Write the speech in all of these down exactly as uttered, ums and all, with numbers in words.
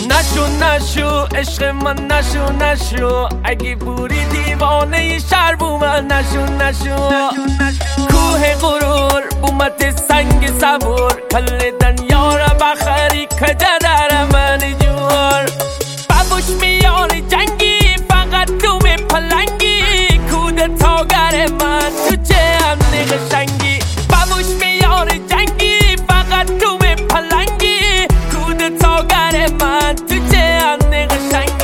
نشو نشو عشق من نشو نشو اگه بوری دیوانه شهر بو من نشو نشو کوه غرور بومت سنگ صبور کل دنیا را بخری کجا در من جور بابوش میاری جنگی فقط تو به پلنگی کود تاگر من تو چه امنی قشنگی بابوش میاری جنگی فقط تو به پلنگی کود تاگر من تو چه امنی قشنگی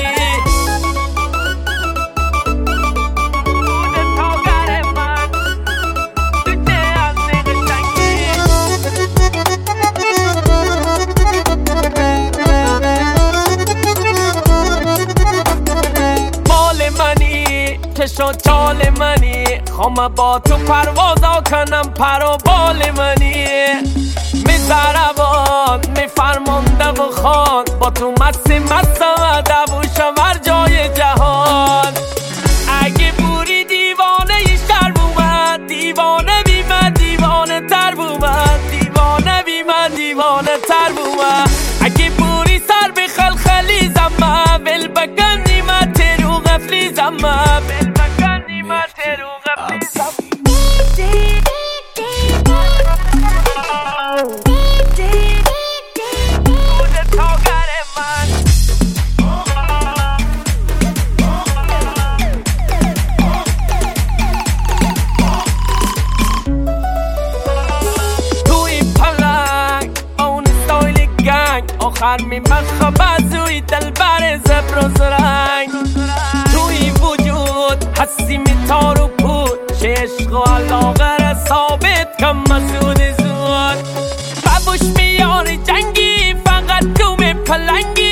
کشو چال منی خوام با تو پروازا کنم پر و بال منی می زربان می فرمانده و خان با تو مست مستم دوشم هر جای جهان اگه بوری دیوانه شهر بومد دیوانه بی من دیوانه تر بومد دیوانه بی من دیوانه تر بومد اگه بوری سر به خلخلی زمه ول بکن نیمت رو غفلی زمه آخر می مخب ازوی دل بر زبر و زرنگ توی وجود هستی می تار و پود چه عشق و علاقه را ثابت کم مسعود زود بابوش میاری جنگی فقط تو می پلنگی